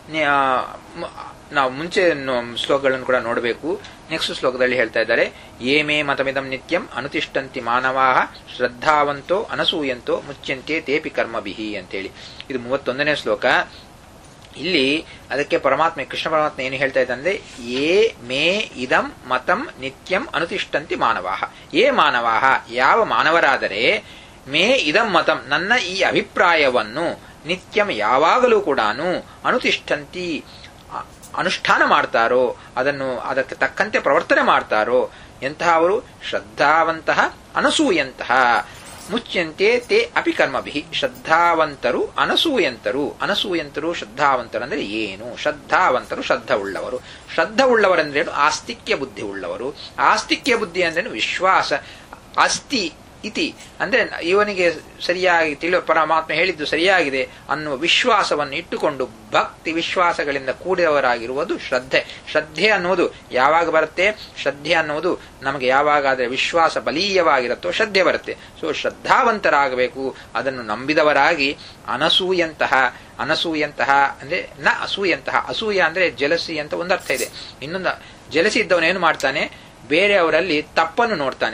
ನಾವು ಮುಂಚೆ ಶ್ಲೋಕಗಳನ್ನು ಕೂಡ ನೋಡಬೇಕು. ನೆಕ್ಸ್ಟ್ ಶ್ಲೋಕದಲ್ಲಿ ಹೇಳ್ತಾ ಇದ್ದಾರೆ, ಏಮೇ ಮತಮಿದಂ ನಿತ್ಯಂ ಅನುತಿಷ್ಠಂತಿ ಮಾನವಾಹ ಶ್ರದ್ಧಾವಂತೋ ಅನಸೂಯಂತೋ ಮುಚ್ಯಂತೆ ತೇಪಿ ಕರ್ಮಭಿಹಿ ಅಂತೇಳಿ. ಇದು 31ನೇ ಶ್ಲೋಕ. ಇಲ್ಲಿ ಅದಕ್ಕೆ ಪರಮಾತ್ಮ ಕೃಷ್ಣ ಪರಮಾತ್ಮ ಏನು ಹೇಳ್ತಾ ಇದ್ದಂದ್ರೆ, ಏ ಮೇ ಇದಂ ಮತಂ ನಿತ್ಯಂ ಅನುತಿಷ್ಠಂತಿ ಮಾನವಾಹ. ಏ ಮಾನವಾಹ, ಯಾವ ಮಾನವರಾದರೆ ಮೇ ಇದಂ ಮತಂ, ನನ್ನ ಈ ಅಭಿಪ್ರಾಯವನ್ನು ನಿತ್ಯಂ ಯಾವಾಗಲೂ ಕೂಡ ಅನುತಿಷ್ಠಂತಿ ಅನುಷ್ಠಾನ ಮಾಡ್ತಾರೋ, ಅದಕ್ಕೆ ತಕ್ಕಂತೆ ಪ್ರವರ್ತನೆ ಮಾಡ್ತಾರೋ ಎಂತಹವರು ಶ್ರದ್ಧಾವಂತಹ ಅನಸೂಯಂತಹ ಮುಚ್ಯಂತೆ ತೇ ಅಪಿ ಕರ್ಮಭಿ. ಶ್ರದ್ಧಾವಂತರು ಅನಸೂಯಂತರು ಶ್ರದ್ಧಾವಂತರು ಅಂದ್ರೆ ಏನು? ಶ್ರದ್ಧಾವಂತರು ಶ್ರದ್ಧವುಳ್ಳವರು. ಶ್ರದ್ಧವುಳ್ಳವರೆಂದ್ರೇನು? ಆಸ್ತಿಕ್ಯ ಬುದ್ಧಿ ಉಳ್ಳವರು. ಆಸ್ತಿಕ್ಯ ಬುದ್ಧಿ ಅಂದ್ರೇನು? ವಿಶ್ವಾಸ. ಅಸ್ತಿ ಇತಿ ಅಂದ್ರೆ ಇವನಿಗೆ ಸರಿಯಾಗಿ ಪರಮಾತ್ಮ ಹೇಳಿದ್ದು ಸರಿಯಾಗಿದೆ ಅನ್ನುವ ವಿಶ್ವಾಸವನ್ನು ಇಟ್ಟುಕೊಂಡು ಭಕ್ತಿ ವಿಶ್ವಾಸಗಳಿಂದ ಕೂಡಿದವರಾಗಿರುವುದು ಶ್ರದ್ಧೆ ಅನ್ನುವುದು ಯಾವಾಗ ಬರುತ್ತೆ? ಶ್ರದ್ಧೆ ಅನ್ನುವುದು ನಮಗೆ ಯಾವಾಗಾದರೆ ವಿಶ್ವಾಸ ಬಲೀಯವಾಗಿರುತ್ತೋ ಶ್ರದ್ಧೆ ಬರುತ್ತೆ. ಸೊ ಶ್ರದ್ಧಾವಂತರಾಗಬೇಕು. ಅದನ್ನು ನಂಬಿದವರಾಗಿ ಅನಸೂಯಂತಹ ಅಂದ್ರೆ ನ ಅಸೂಯಂತಹ. ಅಸೂಯ ಅಂದ್ರೆ ಜಲಸಿ ಅಂತ ಒಂದು ಅರ್ಥ ಇದೆ. ಇನ್ನೊಂದು ಜಲಸಿ ಇದ್ದವನೇನು ಮಾಡ್ತಾನೆ? ಬೇರೆಯವರಲ್ಲಿ ತಪ್ಪನ್ನು ನೋಡ್ತಾನೆ.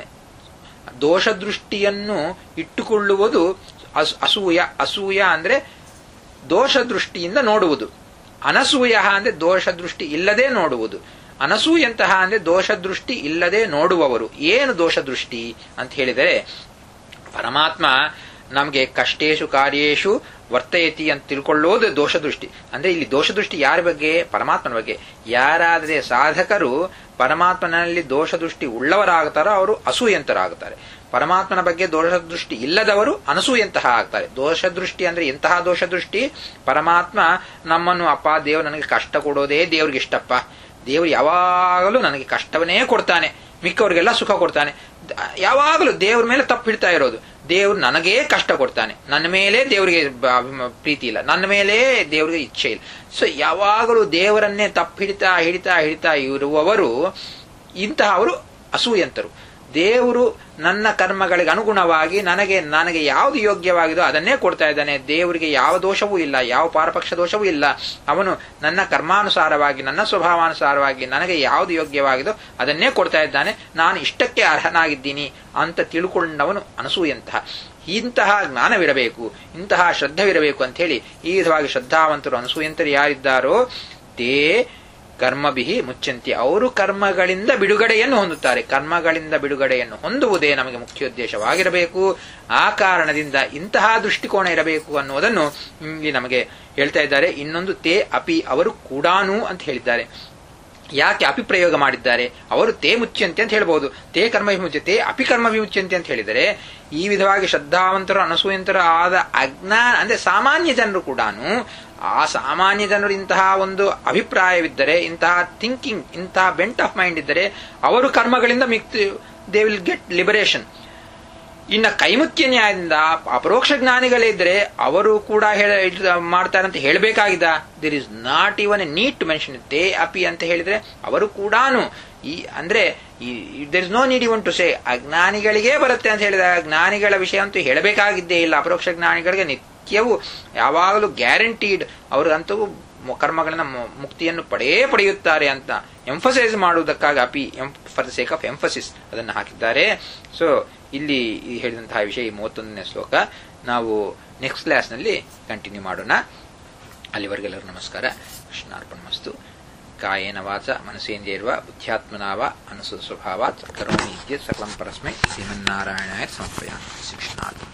ದೋಷದೃಷ್ಟಿಯನ್ನು ಇಟ್ಟುಕೊಳ್ಳುವುದು ಅಸೂಯ. ಅಸೂಯ ಅಂದ್ರೆ ದೋಷದೃಷ್ಟಿಯಿಂದ ನೋಡುವುದು. ಅನಸೂಯ ಅಂದ್ರೆ ದೋಷದೃಷ್ಟಿ ಇಲ್ಲದೆ ನೋಡುವುದು. ಅನಸೂಯಂತಹ ಅಂದ್ರೆ ದೋಷದೃಷ್ಟಿ ಇಲ್ಲದೆ ನೋಡುವವರು. ಏನು ದೋಷದೃಷ್ಟಿ ಅಂತ ಹೇಳಿದರೆ, ಪರಮಾತ್ಮ ನಮಗೆ ಕಷ್ಟೇಶು ಕಾರ್ಯೇಶು ವರ್ತಯತಿ ಅಂತ ತಿಳ್ಕೊಳ್ಳೋದು ದೋಷದೃಷ್ಟಿ. ಅಂದ್ರೆ ಇಲ್ಲಿ ದೋಷದೃಷ್ಟಿ ಯಾರ ಬಗ್ಗೆ? ಪರಮಾತ್ಮನ ಬಗ್ಗೆ. ಯಾರಾದರೆ ಸಾಧಕರು ಪರಮಾತ್ಮನಲ್ಲಿ ದೋಷದೃಷ್ಟಿ ಉಳ್ಳವರಾಗುತ್ತಾರೋ ಅವರು ಅಸೂಯಂತರಾಗುತ್ತಾರೆ. ಪರಮಾತ್ಮನ ಬಗ್ಗೆ ದೋಷದೃಷ್ಟಿ ಇಲ್ಲದವರು ಅನಸೂಯಂತಹ ಆಗ್ತಾರೆ. ದೋಷದೃಷ್ಟಿ ಅಂದ್ರೆ ಎಂತಹ ದೋಷದೃಷ್ಟಿ? ಪರಮಾತ್ಮ ನಮ್ಮನ್ನು, ಅಪ್ಪ ದೇವರು ನನಗೆ ಕಷ್ಟ ಕೊಡೋದೇ ದೇವ್ರಿಗೆ ಇಷ್ಟಪ್ಪ, ದೇವರು ಯಾವಾಗಲೂ ನನಗೆ ಕಷ್ಟವನ್ನೇ ಕೊಡ್ತಾನೆ, ಮಿಕ್ಕವರಿಗೆಲ್ಲ ಸುಖ ಕೊಡ್ತಾನೆ. ಯಾವಾಗಲೂ ದೇವ್ರ ಮೇಲೆ ತಪ್ಪಿಡ್ತಾ ಇರೋದು. ದೇವ್ರು ನನಗೇ ಕಷ್ಟ ಕೊಡ್ತಾನೆ, ನನ್ನ ಮೇಲೆ ದೇವರಿಗೆ ಪ್ರೀತಿ ಇಲ್ಲ, ನನ್ನ ಮೇಲೆ ದೇವರಿಗೆ ಇಚ್ಛೆ ಇಲ್ಲ. ಸೊ ಯಾವಾಗಲೂ ದೇವರನ್ನೇ ಹಿಡಿತಾ ಇರುವವರು ಇಂತಹವರು ಅಸೂಯಂತರು. ದೇವರು ನನ್ನ ಕರ್ಮಗಳಿಗೆ ಅನುಗುಣವಾಗಿ ನನಗೆ ಯಾವುದು ಯೋಗ್ಯವಾಗಿದೋ ಅದನ್ನೇ ಕೊಡ್ತಾ ಇದ್ದಾನೆ. ದೇವರಿಗೆ ಯಾವ ದೋಷವೂ ಇಲ್ಲ, ಯಾವ ಪಾರಪಕ್ಷ ದೋಷವೂ ಇಲ್ಲ. ಅವನು ನನ್ನ ಕರ್ಮಾನುಸಾರವಾಗಿ, ನನ್ನ ಸ್ವಭಾವಾನುಸಾರವಾಗಿ ನನಗೆ ಯಾವುದು ಯೋಗ್ಯವಾಗಿದೋ ಅದನ್ನೇ ಕೊಡ್ತಾ ಇದ್ದಾನೆ. ನಾನು ಇಷ್ಟಕ್ಕೆ ಅರ್ಹನಾಗಿದ್ದೀನಿ ಅಂತ ತಿಳ್ಕೊಂಡವನು ಅನಸೂಯಂತಹ. ಇಂತಹ ಜ್ಞಾನವಿರಬೇಕು, ಇಂತಹ ಶ್ರದ್ಧವಿರಬೇಕು ಅಂತ ಹೇಳಿ ಈ ವಿಧವಾಗಿ ಶ್ರದ್ಧಾವಂತರು ಅನಸೂಯಂತರು ಯಾರಿದ್ದಾರೋ ತೇ ಕರ್ಮಭಿಹಿ ಮುಚ್ಚಂತಿ. ಅವರು ಕರ್ಮಗಳಿಂದ ಬಿಡುಗಡೆಯನ್ನು ಹೊಂದುತ್ತಾರೆ. ಕರ್ಮಗಳಿಂದ ಬಿಡುಗಡೆಯನ್ನು ಹೊಂದುವುದೇ ನಮಗೆ ಮುಖ್ಯೋದ್ದೇಶವಾಗಿರಬೇಕು. ಆ ಕಾರಣದಿಂದ ಇಂತಹ ದೃಷ್ಟಿಕೋನ ಇರಬೇಕು ಅನ್ನುವುದನ್ನು ಇಲ್ಲಿ ನಮಗೆ ಹೇಳ್ತಾ ಇದ್ದಾರೆ. ಇನ್ನೊಂದು ತೇ ಅಪಿ, ಅವರು ಕೂಡಾನು ಅಂತ ಹೇಳಿದ್ದಾರೆ. ಯಾಕೆ ಅಪಿಪ್ರಯೋಗ ಮಾಡಿದ್ದಾರೆ? ಅವರು ತೇ ಮುಚ್ಚಂತೆ ಅಂತ ಹೇಳ್ಬಹುದು, ತೇ ಕರ್ಮ ವಿಮುಚ್ಯ, ತೇ ಅಪಿ ಕರ್ಮ ವಿಮುಚ್ಯಂತೆ ಅಂತ ಹೇಳಿದರೆ, ಈ ವಿಧವಾಗಿ ಶ್ರದ್ಧಾವಂತರು ಅನಸೂಯಂತರು ಆದ ಅಜ್ಞಾನ ಅಂದ್ರೆ ಸಾಮಾನ್ಯ ಜನರು ಕೂಡ, ಆ ಸಾಮಾನ್ಯ ಜನರು ಇಂತಹ ಒಂದು ಅಭಿಪ್ರಾಯವಿದ್ದರೆ, ಇಂತಹ ಥಿಂಕಿಂಗ್, ಇಂತಹ ಬೆಂಟ್ ಆಫ್ ಮೈಂಡ್ ಇದ್ದರೆ ಅವರು ಕರ್ಮಗಳಿಂದ ದೇ ವಿಲ್ ಗೆಟ್ ಲಿಬರೇಷನ್. ಇನ್ನು ಕೈಮುಖ್ಯ ನ್ಯಾಯದಿಂದ ಅಪರೋಕ್ಷ ಜ್ಞಾನಿಗಳೇ ಇದ್ರೆ ಅವರು ಕೂಡ ಮಾಡ್ತಾರಂತ ಹೇಳಬೇಕಾಗಿದ್ದ. There is not even a need to mention ತೇ ಅಪಿ ಅಂತ ಹೇಳಿದ್ರೆ ಅವರು ಕೂಡ ಅಂದ್ರೆ there is no need even to say. ಅಜ್ಞಾನಿಗಳಿಗೇ ಬರುತ್ತೆ ಅಂತ ಹೇಳಿದ ಜ್ಞಾನಿಗಳ ವಿಷಯ ಅಂತೂ ಹೇಳಬೇಕಾಗಿದ್ದೇ ಇಲ್ಲ. ಅಪರೋಕ್ಷ ಜ್ಞಾನಿಗಳಿಗೆ ನಿತ್ಯವೂ ಯಾವಾಗಲೂ ಗ್ಯಾರಂಟೀಡ್, ಅವ್ರಿಗಂತೂ ಕರ್ಮಗಳನ್ನ ಮುಕ್ತಿಯನ್ನು ಪಡೆಯುತ್ತಾರೆ ಅಂತ ಎಂಫಸೈಸ್ ಮಾಡುವುದಕ್ಕಾಗಿ ಅಪಿ, for the sake of emphasis ಅದನ್ನು ಹಾಕಿದ್ದಾರೆ. ಸೊ ಇಲ್ಲಿ ಹೇಳಿದಂತಹ ವಿಷಯ 31ನೇ ಶ್ಲೋಕ. ನಾವು ನೆಕ್ಸ್ಟ್ ಕ್ಲಾಸ್ನಲ್ಲಿ ಕಂಟಿನ್ಯೂ ಮಾಡೋಣ. ಅಲ್ಲಿವರೆಗೆಲ್ಲರೂ ನಮಸ್ಕಾರ. ಕೃಷ್ಣಾರ್ಪಣಮಸ್ತು. ಕಾಯೇನ ವಾಚ ಮನಸೇಂದ್ರಿಯರ್ವ ಬುದ್ಧ್ಯಾತ್ಮನಾವ ಅನುಸೃತ ಸ್ವಭಾವಾತ್ ಕರೋಮಿ ಇತ್ಯತ್ ಸಕಲಂ ಪರಸ್ಮೈ ಶ್ರೀಮನ್ನಾರಾಯಣಾಯ ಸಮರ್ಪಯಾಮಿ. ಶ್ರೀಕೃಷ್ಣಾರ್ಪಣಮಸ್ತು.